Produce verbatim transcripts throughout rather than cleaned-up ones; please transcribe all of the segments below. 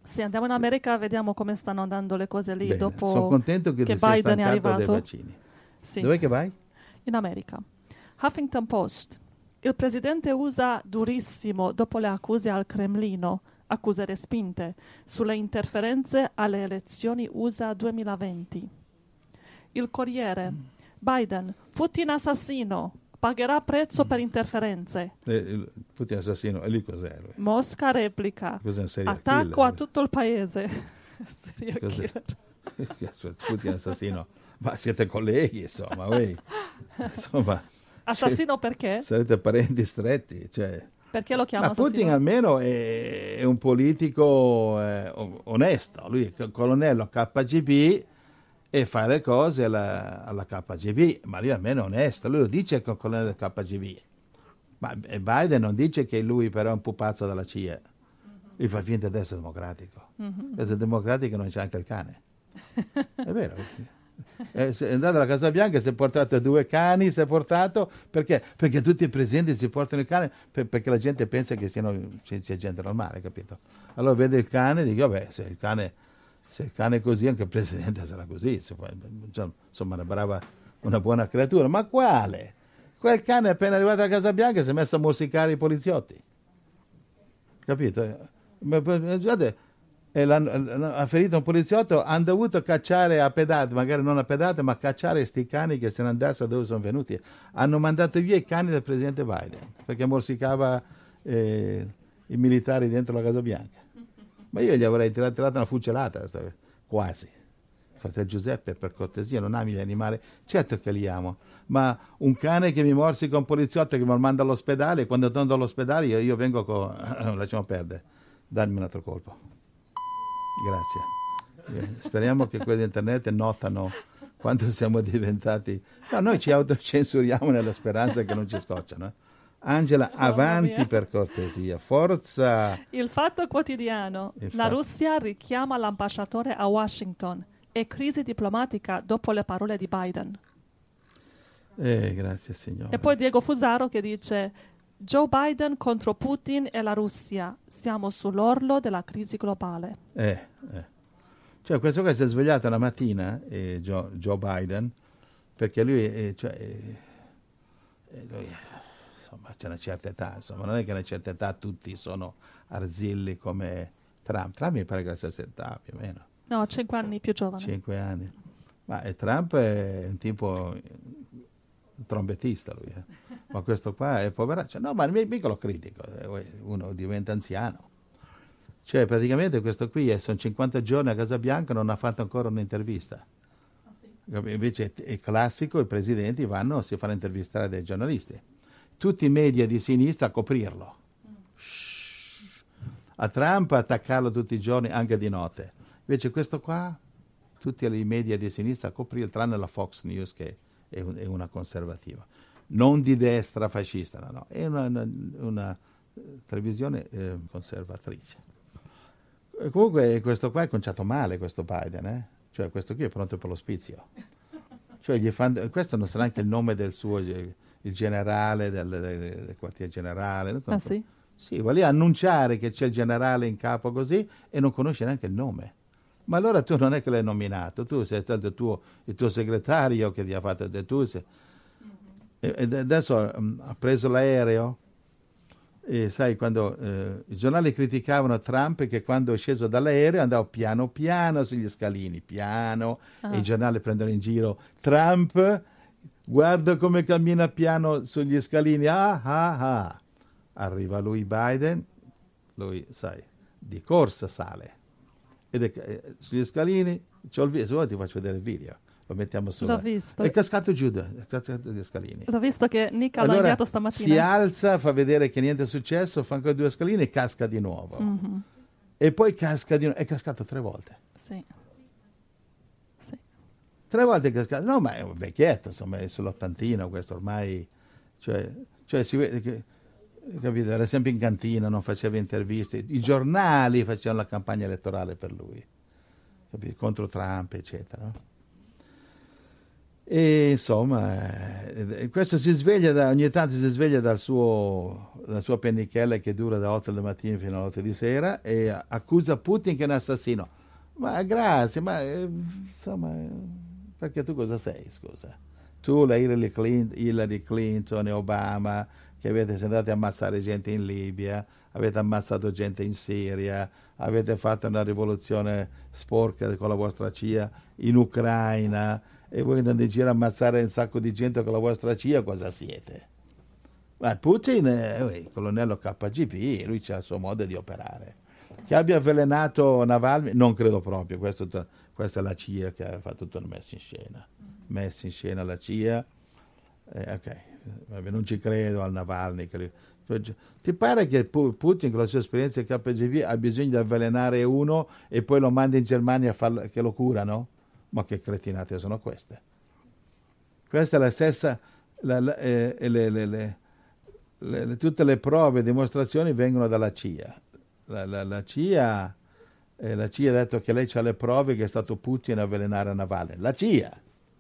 Sì, andiamo in America, vediamo come stanno andando le cose lì. Bene, dopo sono contento che, che ti sei Biden è stancato arrivato. dei vaccini. Sì. Dov'è che vai? In America. Huffington Post. Il presidente U S A durissimo dopo le accuse al Cremlino, accuse respinte, sulle interferenze alle elezioni U S A duemilaventi. Il Corriere. Biden, Putin assassino, pagherà prezzo per interferenze. Eh, il Putin assassino, e lì cos'è lui? Mosca replica. Cos'è un serial Attacco killer? a tutto il paese. Serial Cos'è? killer. Putin assassino, ma siete colleghi, insomma, voi. Insomma, Assassino cioè, perché? sarete parenti stretti, cioè. Perché lo chiama Ma Putin assassino? almeno è, è un politico eh, onesto, lui è colonnello K G B e fa le cose alla, alla K G B, ma lui almeno è onesto, lui lo dice che è un colonnello del K G B, ma Biden non dice che lui però è un pupazzo della C I A, lui fa finta di essere democratico, Mhm. essere democratico non c'è anche il cane, è vero. È andato alla Casa Bianca, si è portato due cani, si è portato perché? Perché tutti i presidenti si portano il cane per, perché la gente pensa che siano, sia gente normale, capito? Allora vede il cane e dice, vabbè, se il cane, se il cane è così, anche il presidente sarà così, insomma, una brava, una buona creatura. Ma quale? Quel cane appena arrivato alla Casa Bianca si è messo a morsicare i poliziotti, capito? Ma, guardate, e ha ferito un poliziotto, hanno dovuto cacciare a pedate, magari non a pedate, ma cacciare questi cani che se ne andassero dove sono venuti. Hanno mandato via i cani del presidente Biden, perché morsicava eh, i militari dentro la Casa Bianca. Ma io gli avrei tirato, tirato una fucilata, quasi. Fratello Giuseppe, per cortesia, non ami gli animali? Certo che li amo, ma un cane che mi morsica un poliziotto che mi manda all'ospedale, e quando torno all'ospedale io, io vengo con... lasciamo perdere, dammi un altro colpo. Grazie. Eh, speriamo che quelli di internet notano quanto siamo diventati. No, noi ci autocensuriamo nella speranza che non ci scocciano. Eh. Angela, Oh, avanti per cortesia, forza. Il Fatto Quotidiano. Il La fatto... Russia richiama l'ambasciatore a Washington e crisi diplomatica dopo le parole di Biden. Eh, grazie signore. E poi Diego Fusaro che dice: Joe Biden contro Putin e la Russia. Siamo sull'orlo della crisi globale. Eh, eh. Cioè, questo qua si è svegliato una mattina, eh, Joe, Joe Biden, perché lui, eh, cioè, eh, lui, insomma, c'è una certa età, insomma, non è che a una certa età tutti sono arzilli come Trump. Trump mi pare che ha la stessa età, più o meno. No, cinque anni più giovane. Cinque anni. Ma eh, Trump è un tipo trombettista, lui, eh. Ma questo qua è poveraccio. No, ma mica lo critico, uno diventa anziano. Cioè, praticamente questo qui è, sono cinquanta giorni a Casa Bianca, non ha fatto ancora un'intervista. Ah, sì. Invece è classico, i presidenti vanno, si fanno intervistare dai giornalisti. Tutti i media di sinistra a coprirlo. Mm. A Trump attaccarlo tutti i giorni, anche di notte. Invece questo qua, tutti i media di sinistra a coprirlo, tranne la Fox News che è, un, è una conservativa. Non di destra fascista, no, no, è una, una, una televisione eh, conservatrice. E comunque questo qua è conciato male, questo Biden, eh? Cioè questo qui è pronto per l'ospizio. Cioè gli fan, questo non sarà anche il nome del suo, il generale del, del, del quartier generale. Ah sì? Sì, vuole annunciare che c'è il generale in capo così e non conosce neanche il nome. Ma allora tu non è che l'hai nominato, tu sei stato il tuo, il tuo segretario che ti ha fatto, tu sei... E adesso um, ha preso l'aereo e sai quando eh, i giornali criticavano Trump che quando è sceso dall'aereo andava piano piano sugli scalini, piano, ah. E i giornali prendono in giro Trump, guarda come cammina piano sugli scalini, ah ah ah. Arriva lui Biden, lui sai, di corsa sale, ed è, eh, sugli scalini, c'ho il video, se vuoi ti faccio vedere il video. Lo mettiamo su. L'ho visto. È cascato giù è cascato gli scalini. L'ho visto che Nick allora, l'ha inviato stamattina. Si alza, fa vedere che niente è successo, fa ancora due scalini e casca di nuovo. Mm-hmm. E poi casca di nuovo. È cascato tre volte. Sì. Sì. Tre volte è cascato. No, ma è un vecchietto, insomma, è sull'ottantino questo ormai. Cioè, cioè si vede che, capito, era sempre in cantina, non faceva interviste. I giornali facevano la campagna elettorale per lui. Capito? Contro Trump, eccetera. E insomma, eh, questo si sveglia da, ogni tanto si sveglia dal suo, dalla sua pennichella che dura da otto del mattino fino alle otto di sera e accusa Putin che è un assassino. Ma grazie, ma eh, insomma, perché tu cosa sei, scusa? Tu, la Hillary Clinton, Hillary Clinton e Obama, che avete siete andati a ammazzare gente in Libia, avete ammazzato gente in Siria, avete fatto una rivoluzione sporca con la vostra C I A in Ucraina, e voi andate in giro a ammazzare un sacco di gente con la vostra C I A, cosa siete? Ma Putin è il colonnello K G B, lui ha il suo modo di operare. Che abbia avvelenato Navalny, non credo proprio, questo, questa è la C I A che ha fatto tutto il messo in scena. Messo in scena la C I A, eh, ok, vabbè, non ci credo al Navalny. Che lui, ti pare che Putin con la sua esperienza di K G B ha bisogno di avvelenare uno e poi lo manda in Germania a farlo, che lo curano? Ma che cretinate sono queste? Questa è la stessa, la, la, eh, le, le, le, le, tutte le prove e dimostrazioni vengono dalla C I A. La, la, la, C I A eh, la C I A ha detto che lei ha le prove che è stato Putin a avvelenare Navalny. La C I A.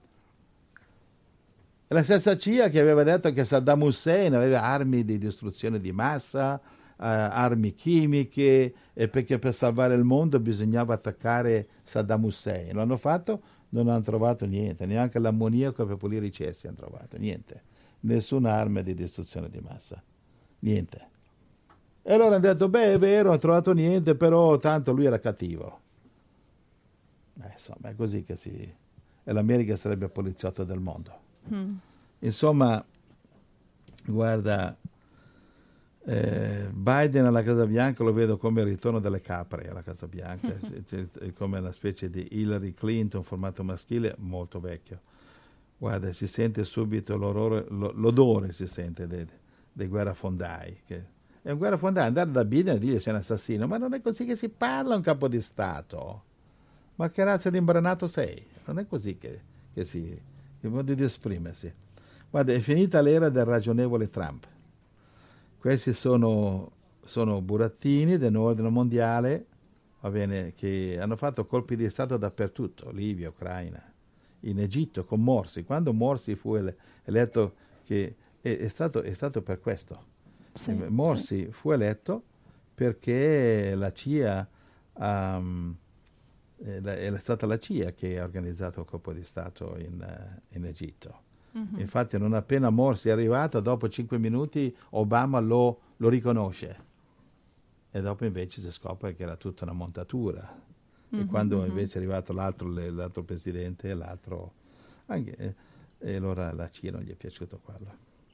È la stessa C I A che aveva detto che Saddam Hussein aveva armi di distruzione di massa, eh, armi chimiche, e perché per salvare il mondo bisognava attaccare Saddam Hussein. L'hanno fatto, non hanno trovato niente, neanche l'ammoniaco per pulire i cessi hanno trovato, niente. Nessuna arma di distruzione di massa, niente. E allora hanno detto, beh, è vero, hanno trovato niente, però tanto lui era cattivo. Eh, insomma, è così che si... E l'America sarebbe il poliziotto del mondo. Mm. Insomma, guarda, eh, Biden alla Casa Bianca lo vedo come il ritorno delle capre alla Casa Bianca, cioè, come una specie di Hillary Clinton formato maschile molto vecchio. Guarda, si sente subito l'odore, l'odore si sente dei, dei guerrafondai. Che è un guerrafondai, andare da Biden e dire sei un assassino, ma non è così che si parla a un capo di Stato. Ma che razza di imbranato sei? Non è così che, che si... il modo di esprimersi. Guarda, è finita l'era del ragionevole Trump. Questi sono, sono burattini dell'ordine mondiale, va bene, che hanno fatto colpi di Stato dappertutto, Libia, Ucraina, in Egitto con Morsi. Quando Morsi fu ele- eletto, che è, è, stato, è stato per questo. Sì, Morsi sì. fu eletto perché la C I A... Um, è stata la C I A che ha organizzato il colpo di Stato in, uh, in Egitto. Mm-hmm. Infatti non appena Morsi è arrivato, dopo cinque minuti Obama lo, lo riconosce e dopo invece si scopre che era tutta una montatura. Mm-hmm. E quando mm-hmm. invece è arrivato l'altro, l'altro presidente, l'altro anche, eh, e allora la C I A non gli è piaciuto quello.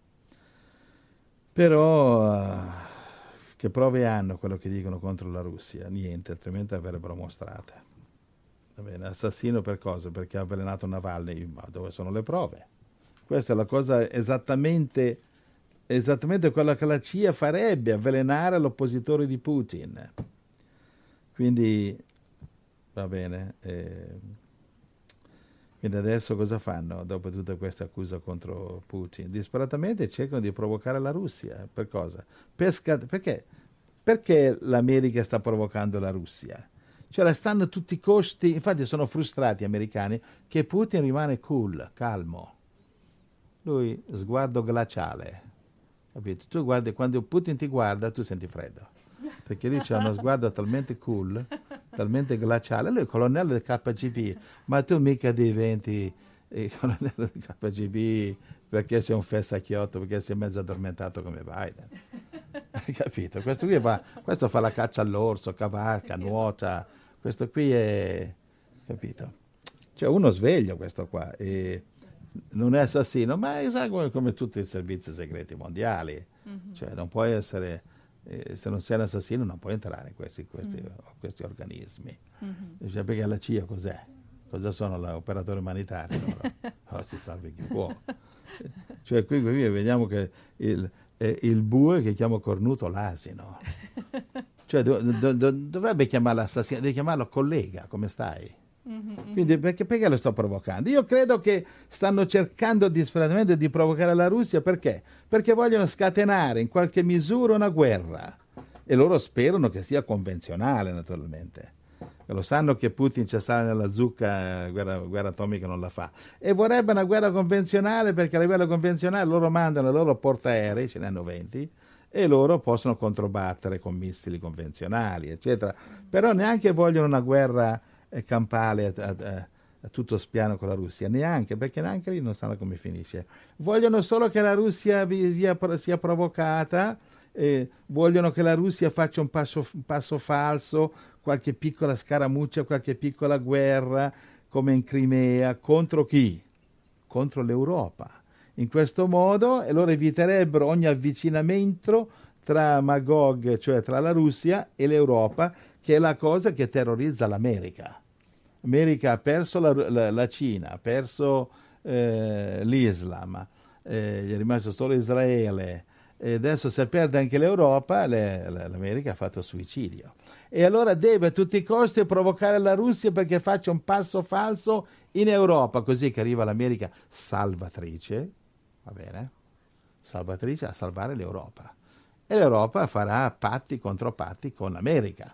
Però uh, che prove hanno quello che dicono contro la Russia? Niente, altrimenti avrebbero mostrate. Va bene, assassino per cosa? Perché ha avvelenato Navalny, ma dove sono le prove? Questa è la cosa esattamente, esattamente quella che la C I A farebbe, avvelenare l'oppositore di Putin. Quindi, va bene, eh, quindi adesso cosa fanno dopo tutte queste accuse contro Putin? Disperatamente cercano di provocare la Russia. Per cosa? Per scat- perché? Perché l'America sta provocando la Russia? Cioè la stanno a tutti i costi, infatti sono frustrati gli americani che Putin rimane cool, calmo. Lui sguardo glaciale, capito? Tu guardi, quando Putin ti guarda tu senti freddo, perché lui c'ha uno sguardo talmente cool, talmente glaciale. Lui è il colonnello del K G B, ma tu mica diventi il colonnello del K G B perché sei un fessacchiotto, perché sei mezzo addormentato come Biden. Hai capito? Questo qui va, questo fa la caccia all'orso, cavalca, nuota. Questo qui è, capito? Cioè uno sveglio questo qua, e non è assassino, ma è come, come tutti i servizi segreti mondiali. Mm-hmm. Cioè non puoi essere, eh, se non sei un assassino non puoi entrare in questi, questi, mm-hmm. questi organismi. Mm-hmm. Cioè, perché la C I A cos'è? Cosa sono gli operatori umanitari? Oh, si salvi chi può. Cioè qui, qui vediamo che il, eh, il bue che chiama cornuto l'asino. Cioè do, do, do, dovrebbe chiamarlo assassino, deve chiamarlo collega, come stai? Mm-hmm. Quindi perché, perché lo sto provocando? Io credo che stanno cercando disperatamente di provocare la Russia, perché? Perché vogliono scatenare in qualche misura una guerra, e loro sperano che sia convenzionale, naturalmente. lo sanno che Putin c'è stato nella zucca, eh, guerra, guerra atomica non la fa, e vorrebbe una guerra convenzionale, perché la guerra convenzionale loro mandano i loro portaerei, ce ne hanno venti, e loro possono controbattere con missili convenzionali, eccetera. Però neanche vogliono una guerra eh, campale a, a, a tutto spiano con la Russia, neanche, perché neanche lì non sanno come finisce. Vogliono solo che la Russia vi, via, sia provocata, eh, vogliono che la Russia faccia un passo, un passo falso, qualche piccola scaramuccia, qualche piccola guerra, come in Crimea, contro chi? Contro l'Europa. In questo modo e loro eviterebbero ogni avvicinamento tra Magog, cioè tra la Russia e l'Europa, che è la cosa che terrorizza l'America. L'America ha perso la, la, la Cina, ha perso eh, l'Islam, eh, gli è rimasto solo Israele, e adesso se perde anche l'Europa, le, l'America ha fatto suicidio. E allora deve a tutti i costi provocare la Russia perché faccia un passo falso in Europa, così che arriva l'America salvatrice, va bene? Salvatrice a salvare l'Europa. E l'Europa farà patti contro patti con l'America.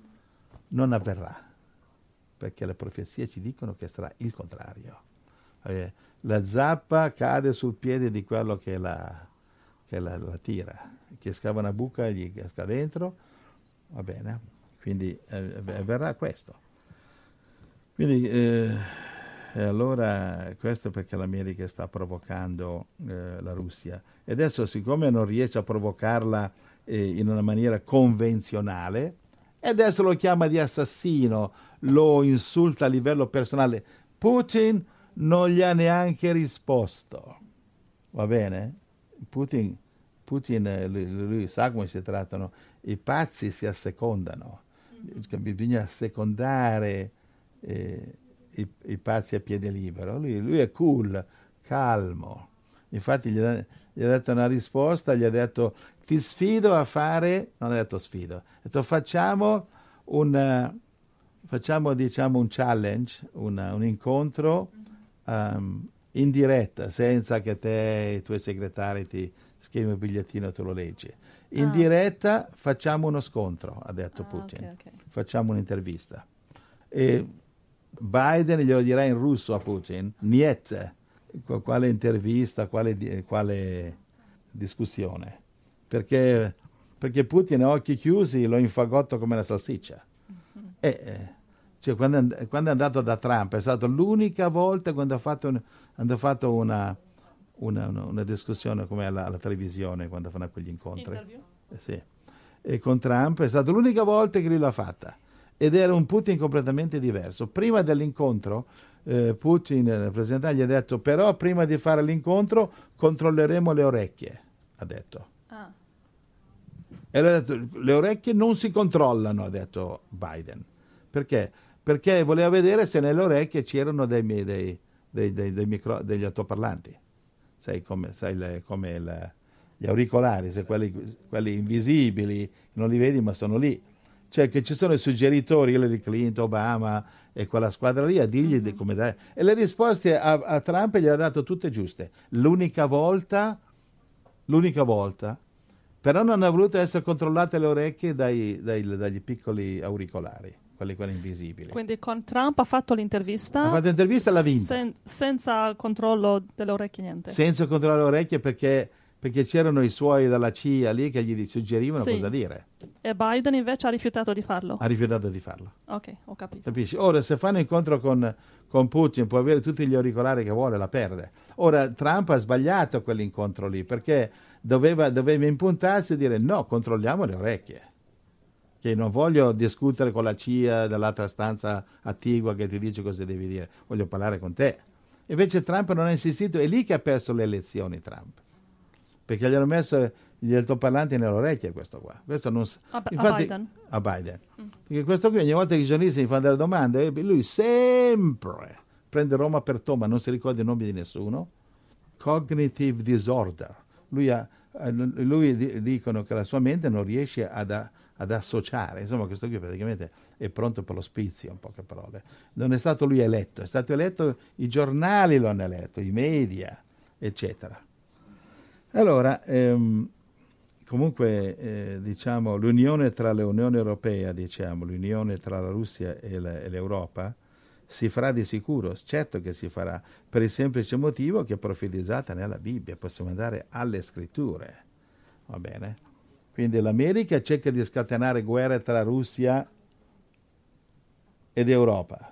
Non avverrà, perché le profezie ci dicono che sarà il contrario. Eh, la zappa cade sul piede di quello che la, che la, la tira, che scava una buca e gli casca dentro, va bene? Quindi eh, avverrà questo. Quindi eh, e allora questo è perché l'America sta provocando eh, la Russia. E adesso, siccome non riesce a provocarla eh, in una maniera convenzionale, e adesso lo chiama di assassino, lo insulta a livello personale, Putin non gli ha neanche risposto. Va bene? Putin, Putin lui, lui sa come si trattano. I pazzi si assecondano. Bisogna assecondare eh, i, i pazzi a piede libero. Lui, lui è cool, calmo. Infatti gli ha, gli ha dato una risposta, gli ha detto ti sfido a fare, non ha detto sfido, ha detto facciamo un, facciamo diciamo un challenge, una, un incontro um, in diretta, senza che te e i tuoi segretari ti scrivi un bigliettino e tu lo leggi. In ah. diretta facciamo uno scontro, ha detto ah, Putin, okay, okay. Facciamo un'intervista. E Biden glielo dirà in russo a Putin, niet, quale intervista, quale, quale discussione, perché, perché Putin a occhi chiusi lo infagotto come una salsiccia. Mm-hmm. E, cioè, quando, quando è andato da Trump è stata l'unica volta quando ha fatto, un, hanno fatto una, una, una, una discussione come alla, alla televisione, quando fanno quegli incontri. Eh, sì. E con Trump è stata l'unica volta che lui l'ha fatta. Ed era un Putin completamente diverso. Prima dell'incontro, eh, Putin, il rappresentante, gli ha detto però prima di fare l'incontro controlleremo le orecchie, ha detto. Ah. E lui ha detto, le orecchie non si controllano, ha detto Biden. Perché? Perché voleva vedere se nelle orecchie c'erano dei, dei, dei, dei, dei micro, degli altoparlanti. Sai come, sai le, come le, gli auricolari, se quelli, quelli invisibili, non li vedi ma sono lì. Cioè che ci sono i suggeritori, Hillary Clinton, Obama e quella squadra lì a dirgli mm-hmm. di come dare. E le risposte a, a Trump gliele ha dato tutte giuste. L'unica volta, l'unica volta, però non ha voluto essere controllate le orecchie dai, dai, dagli piccoli auricolari, quelli, quelli invisibili. Quindi con Trump ha fatto l'intervista? Ha fatto l'intervista e l'ha vinta. Sen, senza controllo delle orecchie, niente? Senza controllo delle orecchie perché... perché c'erano i suoi dalla C I A lì che gli suggerivano sì. cosa dire. E Biden invece ha rifiutato di farlo? Ha rifiutato di farlo. Ok, ho capito. Capisci? Ora, se fa un incontro con, con Putin, può avere tutti gli auricolari che vuole, la perde. Ora, Trump ha sbagliato quell'incontro lì, perché doveva, doveva impuntarsi e dire no, controlliamo le orecchie. Che non voglio discutere con la C I A dall'altra stanza attigua che ti dice cosa devi dire, voglio parlare con te. Invece Trump non ha insistito, è lì che ha perso le elezioni Trump. Perché gli hanno messo gli altoparlanti nelle orecchie questo qua. Questo non, a, infatti, a Biden? A Biden. Mm. Perché questo qui ogni volta che i giornalisti gli fanno delle domande, lui sempre prende Roma per Toma, non si ricorda i nomi di nessuno. Cognitive disorder. Lui, ha, lui dicono che la sua mente non riesce ad, ad associare. Insomma, questo qui praticamente è pronto per l'ospizio, in poche parole. Non è stato lui eletto, è stato eletto, i giornali lo hanno eletto, i media, eccetera. Allora, ehm, comunque eh, diciamo l'unione tra l'Unione Europea, diciamo, l'unione tra la Russia e, la, e l'Europa si farà di sicuro, certo che si farà, per il semplice motivo che è profetizzata nella Bibbia, possiamo andare alle scritture, va bene? Quindi l'America cerca di scatenare guerre tra Russia ed Europa.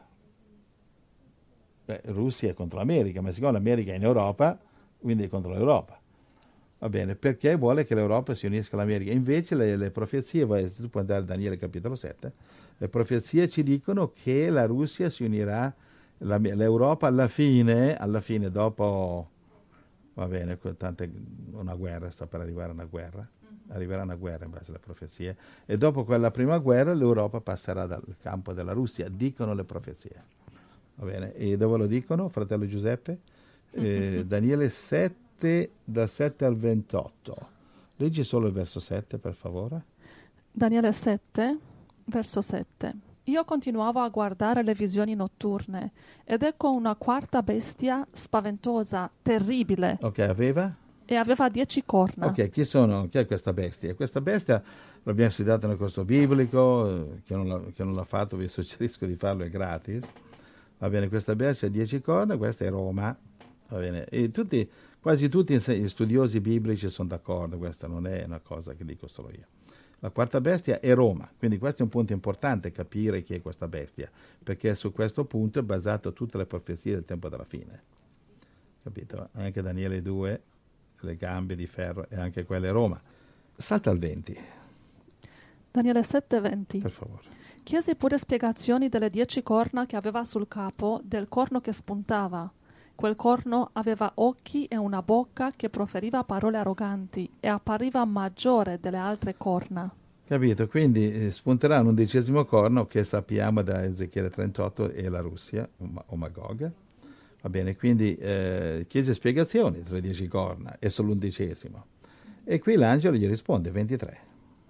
Beh, Russia è contro l'America, ma siccome l'America è in Europa, quindi è contro l'Europa. Va bene, perché vuole che l'Europa si unisca all'America. Invece le, le profezie, tu puoi andare a Daniele capitolo sette, le profezie ci dicono che la Russia si unirà, la, l'Europa alla fine, alla fine dopo, va bene, tante, una guerra, sta per arrivare una guerra, arriverà una guerra in base alle profezie, e dopo quella prima guerra l'Europa passerà dal campo della Russia, dicono le profezie. Va bene, e dove lo dicono, fratello Giuseppe? Eh, Daniele sette, da sette al ventotto. Leggi solo il verso sette, per favore. Daniele sette, verso sette. Io continuavo a guardare le visioni notturne, ed ecco una quarta bestia spaventosa, terribile. Ok, aveva? E aveva dieci corna. Ok, chi sono? Chi è questa bestia? Questa bestia l'abbiamo studiata nel corso biblico, chi non l'ha, chi non l'ha fatto vi suggerisco di farlo, è gratis. Va bene, questa bestia ha dieci corna, questa è Roma. Va bene, e tutti, quasi tutti gli studiosi biblici sono d'accordo, questa non è una cosa che dico solo io. La quarta bestia è Roma, quindi questo è un punto importante, capire chi è questa bestia, perché su questo punto è basato tutte le profezie del tempo della fine. Capito? Anche Daniele due, le gambe di ferro, e anche quelle Roma. Salta al venti. Daniele sette, venti. Per favore. Chiesi pure spiegazioni delle dieci corna che aveva sul capo, del corno che spuntava. Quel corno aveva occhi e una bocca che proferiva parole arroganti e appariva maggiore delle altre corna. Capito? Quindi eh, spunterà un undicesimo corno che sappiamo da Ezechiele trentotto è la Russia, o Magog. Va bene, quindi eh, chiese spiegazioni sulle dieci corna e sull'undicesimo. E qui l'angelo gli risponde, ventitré.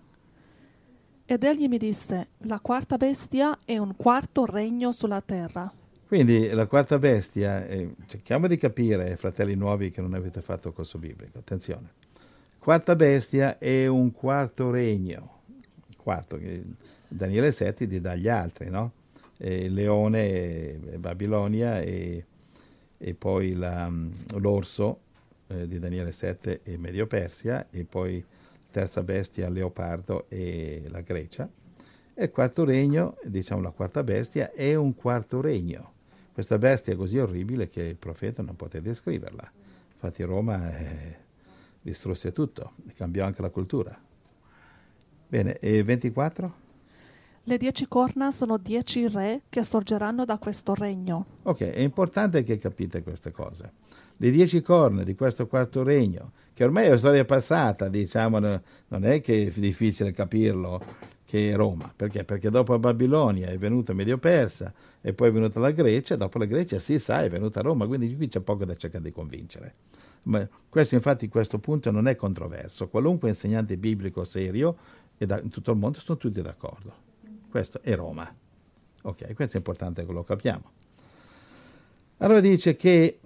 Ed egli mi disse, la quarta bestia è un quarto regno sulla terra. Quindi la quarta bestia, eh, cerchiamo di capire, fratelli nuovi che non avete fatto il corso biblico, attenzione. Quarta bestia è un quarto regno, quarto, che Daniele sette ti dà gli altri, no? Eh, Leone, e Babilonia e, e poi la, l'orso eh, di Daniele sette e Medio Persia, e poi terza bestia Leopardo e la Grecia. E il quarto regno, diciamo la quarta bestia, è un quarto regno. Questa bestia è così orribile che il profeta non poté descriverla. Infatti Roma eh, distrusse tutto, cambiò anche la cultura. Bene, e ventiquattro? Le dieci corna sono dieci re che sorgeranno da questo regno. Ok, è importante che capite queste cose. Le dieci corna di questo quarto regno, che ormai è una storia passata, diciamo, non è che è difficile capirlo, che è Roma. Perché? Perché dopo Babilonia è venuta Medio Persa e poi è venuta la Grecia, dopo la Grecia si sa è venuta Roma, quindi qui c'è poco da cercare di convincere. Ma questo infatti questo punto non è controverso, qualunque insegnante biblico serio e da, in tutto il mondo sono tutti d'accordo. Questo è Roma. Ok, questo è importante che lo capiamo. Allora dice che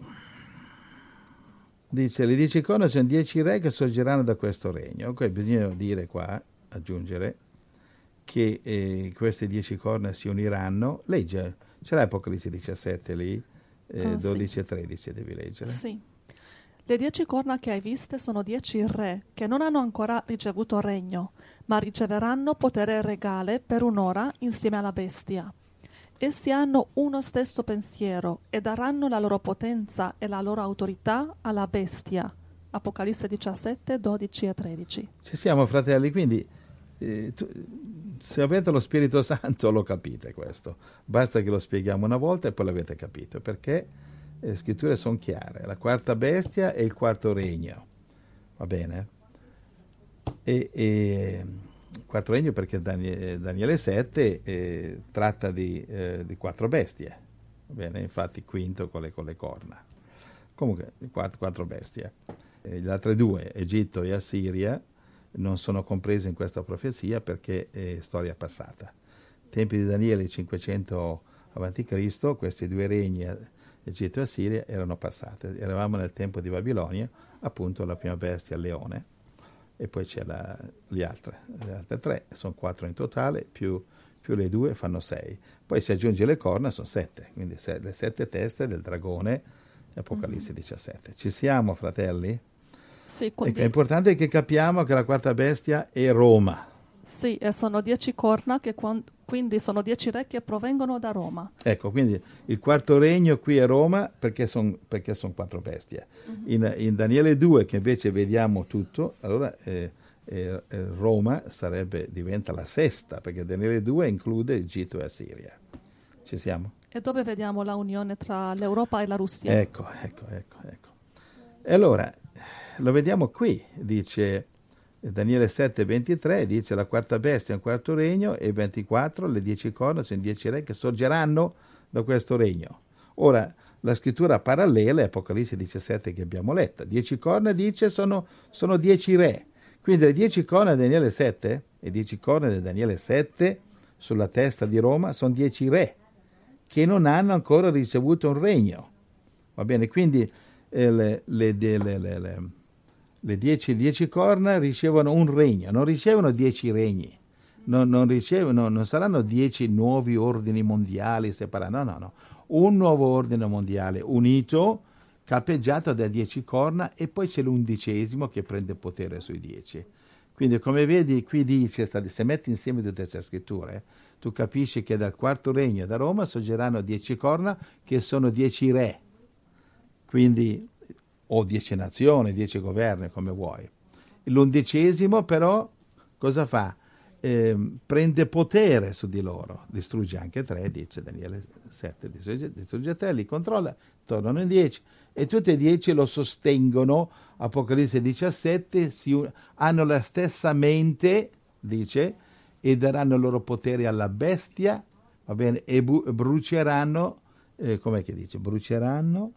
dice le dieci corna sono dieci re che sorgeranno da questo regno. Ok, bisogna dire qua, aggiungere che eh, queste dieci corna si uniranno. Legge, c'è l'Apocalisse diciassette lì, eh, ah, dodici sì. e tredici devi leggere. Sì. Le dieci corna che hai viste sono dieci re che non hanno ancora ricevuto regno, ma riceveranno potere regale per un'ora insieme alla bestia. Essi hanno uno stesso pensiero e daranno la loro potenza e la loro autorità alla bestia. Apocalisse diciassette, dodici e tredici. Ci siamo, fratelli, quindi eh, tu, se avete lo Spirito Santo lo capite questo. Basta che lo spieghiamo una volta e poi l'avete capito, perché le scritture sono chiare. La quarta bestia è il quarto regno, va bene? E, e il quarto regno perché Daniele, Daniele sette eh, tratta di, eh, di quattro bestie, va bene? Infatti quinto con le, con le corna. Comunque, quattro, quattro bestie. E le altre due, Egitto e Assiria, non sono comprese in questa profezia perché è storia passata. Tempi di Daniele cinquecento avanti Cristo, questi due regni, Egitto e Assiria, erano passate. Eravamo nel tempo di Babilonia, appunto la prima bestia, il leone, e poi c'è la, gli altri, le altre tre, sono quattro in totale, più, più le due fanno sei. Poi se aggiungi le corna sono sette, quindi se, le sette teste del dragone, Apocalisse mm-hmm. diciassette. Ci siamo, fratelli? Sì, quindi... ecco, è importante che capiamo che la quarta bestia è Roma. Sì, e sono dieci corna, che quindi sono dieci re che provengono da Roma. Ecco, quindi il quarto regno qui è Roma perché sono perché son quattro bestie. Uh-huh. In, in Daniele due, che invece vediamo tutto, allora eh, eh, Roma sarebbe, diventa la sesta, perché Daniele due include Egitto e Assiria. Ci siamo? E dove vediamo la unione tra l'Europa e la Russia? Ecco, ecco, ecco, ecco. E allora, lo vediamo qui, dice... Daniele sette ventitré dice la quarta bestia è un quarto regno e ventiquattro le dieci corna sono dieci re che sorgeranno da questo regno. Ora la scrittura parallela è Apocalisse diciassette che abbiamo letto. Dieci corna dice sono, sono dieci re. Quindi le dieci corna di Daniele sette e dieci corna di Daniele sette sulla testa di Roma sono dieci re che non hanno ancora ricevuto un regno. Va bene, quindi eh, le, le, le, le, le, le Le dieci, dieci corna ricevono un regno, non ricevono dieci regni, non, non, ricevono, non saranno dieci nuovi ordini mondiali separati, no, no, no. Un nuovo ordine mondiale unito, capeggiato da dieci corna e poi c'è l'undicesimo che prende potere sui dieci. Quindi come vedi qui dice, se metti insieme tutte queste scritture, tu capisci che dal quarto regno da Roma sorgeranno dieci corna che sono dieci re. Quindi... o dieci nazioni, dieci governi, come vuoi. L'undicesimo però cosa fa? Eh, prende potere su di loro, distrugge anche tre, dice Daniele sette, distrugge, distrugge tre, li controlla, tornano in dieci, e tutti e dieci lo sostengono, Apocalisse diciassette, si, hanno la stessa mente, dice, e daranno il loro potere alla bestia, va bene, e bu- bruceranno, eh, com'è che dice? Bruceranno,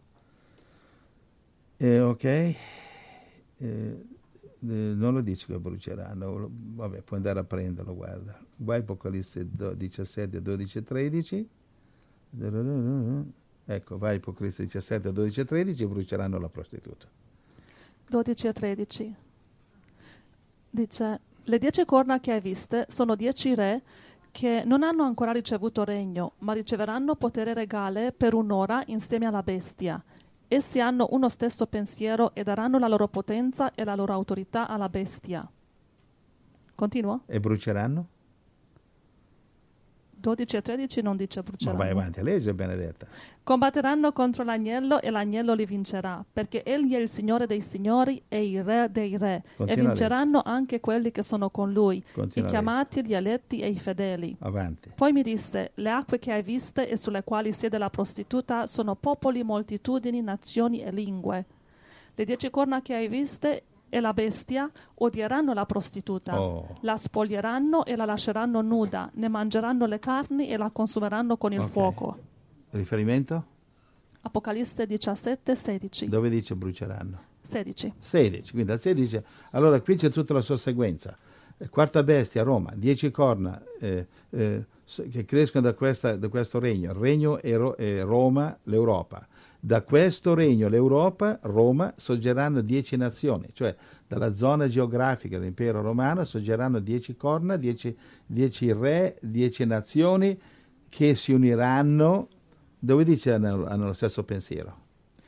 Eh, ok, eh, eh, non lo dice che bruceranno, vabbè, puoi andare a prenderlo, guarda. Vai Apocalisse diciassette, dodici e tredici, ecco, vai Apocalisse diciassette, dodici e tredici, bruceranno la prostituta. dodici e tredici, dice, le dieci corna che hai viste sono dieci re che non hanno ancora ricevuto regno, ma riceveranno potere regale per un'ora insieme alla bestia. Essi hanno uno stesso pensiero e daranno la loro potenza e la loro autorità alla bestia. Continua? E bruceranno? dodici e tredici non dice bruceranno. Ma vai avanti, legge, Benedetta. Combatteranno contro l'agnello e l'agnello li vincerà, perché egli è il Signore dei signori e il Re dei re. Continua, e vinceranno anche quelli che sono con lui, Continua, i chiamati, gli eletti e i fedeli. Avanti. Poi mi disse, le acque che hai viste e sulle quali siede la prostituta sono popoli, moltitudini, nazioni e lingue. Le dieci corna che hai viste e la bestia odieranno la prostituta, oh. la spoglieranno e la lasceranno nuda, ne mangeranno le carni e la consumeranno con il okay. fuoco. Riferimento? Apocalisse diciassette, sedici. Dove dice bruceranno? sedici. sedici, quindi al sedici. Allora qui c'è tutta la sua sequenza. Quarta bestia, Roma, dieci corna eh, eh, che crescono da, questa, da questo regno. Il regno è, Ro- è Roma, l'Europa. Da questo regno, l'Europa, Roma, sorgeranno dieci nazioni, cioè dalla zona geografica dell'impero romano sorgeranno dieci corna, dieci, dieci re, dieci nazioni che si uniranno. Dove dice hanno, hanno lo stesso pensiero?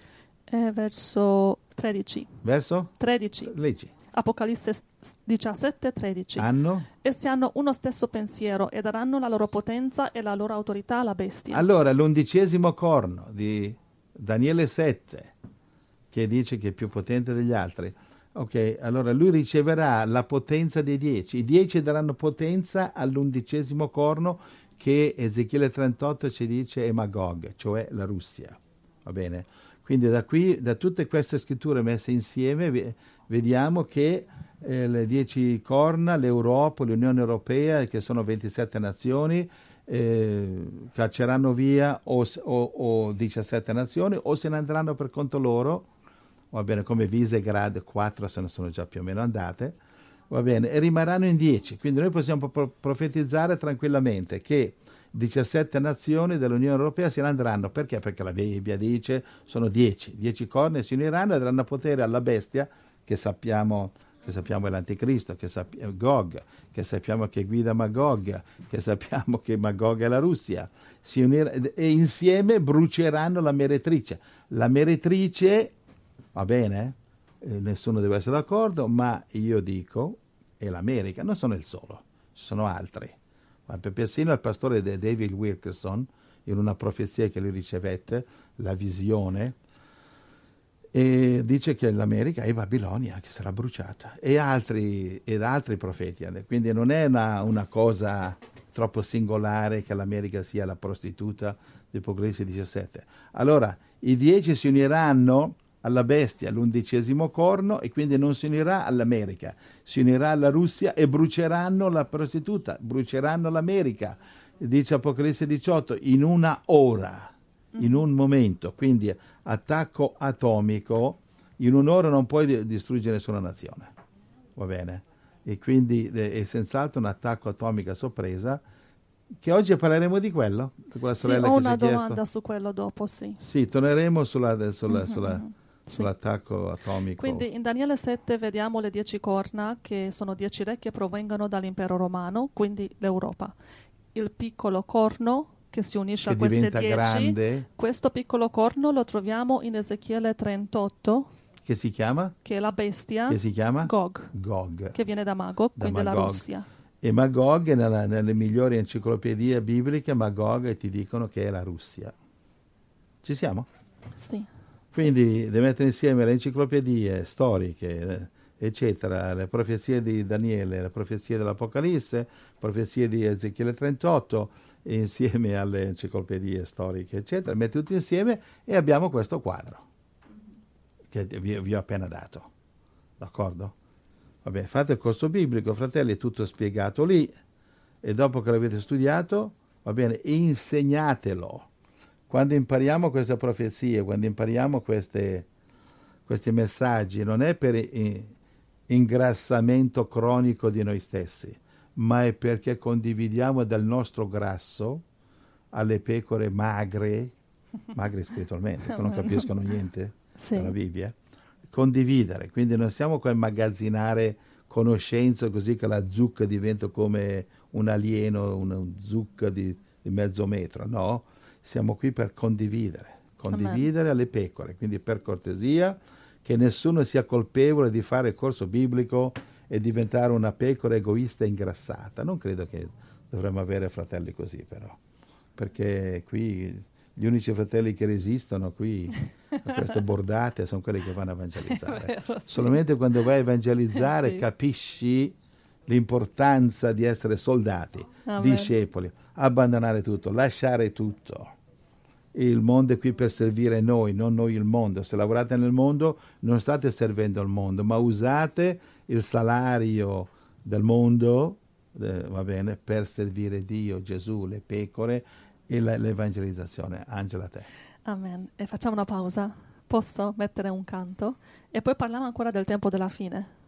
È verso tredici. Verso? tredici. Leggi. Apocalisse diciassette, tredici. Hanno? Essi hanno uno stesso pensiero e daranno la loro potenza e la loro autorità alla bestia. Allora, l'undicesimo corno di Daniele sette, che dice che è più potente degli altri, ok, allora lui riceverà la potenza dei dieci. I dieci daranno potenza all'undicesimo corno, che Ezechiele trentotto ci dice è Magog, cioè la Russia. Va bene? Quindi da qui, da tutte queste scritture messe insieme, vediamo che eh, le dieci corna, l'Europa, l'Unione Europea, che sono ventisette nazioni, eh, cacceranno via o, o, o diciassette nazioni, o se ne andranno per conto loro, va bene, come Visegrad, quattro se ne sono già più o meno andate, va bene, e rimarranno in dieci. Quindi noi possiamo pro- profetizzare tranquillamente che diciassette nazioni dell'Unione Europea se ne andranno. Perché? Perché la Bibbia dice sono dieci, dieci corna si uniranno e daranno potere alla bestia, che sappiamo che sappiamo è l'anticristo, che sappiamo Gog, che sappiamo che guida Magog, che sappiamo che Magog è la Russia, si unirà, e insieme bruceranno la meretrice. La meretrice, va bene, eh, nessuno deve essere d'accordo, ma io dico, è l'America, non sono il solo, ci sono altri. Ma persino il pastore David Wilkerson, in una profezia che lui ricevette, la visione, e dice che l'America è Babilonia, che sarà bruciata, e altri, ed altri profeti. Quindi non è una, una cosa troppo singolare che l'America sia la prostituta di Apocalisse diciassette. Allora, i dieci si uniranno alla bestia, all'undicesimo corno, e quindi non si unirà all'America, si unirà alla Russia e bruceranno la prostituta, bruceranno l'America, dice Apocalisse diciotto, in una ora, in un momento. Quindi attacco atomico, in un'ora non puoi distruggere nessuna nazione, va bene? E quindi è senz'altro un attacco atomico a sorpresa, che oggi parleremo di quello, di quella sorella sì, ho che una ci ha domanda chiesto. su quello dopo, sì. Sì, torneremo sulla, sulla, Mm-hmm. sulla, Sì. sull'attacco atomico. Quindi in Daniele sette vediamo le dieci corna, che sono dieci re che provengono dall'impero romano, quindi l'Europa. Il piccolo corno che si unisce che a queste diventa dieci, grande, questo piccolo corno lo troviamo in Ezechiele trentotto, che si chiama? che è la bestia, Che si chiama? Gog, Gog. che viene da Magog, Da quindi Magog. la Russia. E Magog, nella, nelle migliori enciclopedie bibliche, Magog ti dicono che è la Russia. Ci siamo? Sì. Quindi sì, devi mettere insieme le enciclopedie storiche, eccetera, le profezie di Daniele, le profezie dell'Apocalisse, le profezie di Ezechiele trentotto, insieme alle enciclopedie storiche, eccetera, metti tutti insieme e abbiamo questo quadro che vi, vi ho appena dato. D'accordo? Vabbè, fate il corso biblico, fratelli, è tutto spiegato lì, e dopo che l'avete studiato, va bene, insegnatelo. Quando impariamo queste profezie, quando impariamo queste, questi messaggi, non è per ingrassamento cronico di noi stessi, ma è perché condividiamo del nostro grasso alle pecore magre, magre spiritualmente, che non capiscono niente sì. della Bibbia, condividere. Quindi non stiamo qua a immagazzinare conoscenze così che la zucca diventa come un alieno, una zucca di, di mezzo metro, no? Siamo qui per condividere, condividere Amen. alle pecore, quindi per cortesia, che nessuno sia colpevole di fare il corso biblico e diventare una pecora egoista e ingrassata. Non credo che dovremmo avere fratelli così, però, perché qui gli unici fratelli che resistono qui a queste bordate sono quelli che vanno a evangelizzare. Vero, sì. Solamente quando vai a evangelizzare sì. capisci l'importanza di essere soldati, Amen. discepoli, abbandonare tutto, lasciare tutto. Il mondo è qui per servire noi, non noi il mondo. Se lavorate nel mondo non state servendo il mondo, ma usate il salario del mondo, eh, va bene, per servire Dio, Gesù, le pecore e la, l'evangelizzazione. Angela, a te. Amen. E facciamo una pausa. Posso mettere un canto? E poi parliamo ancora del tempo della fine.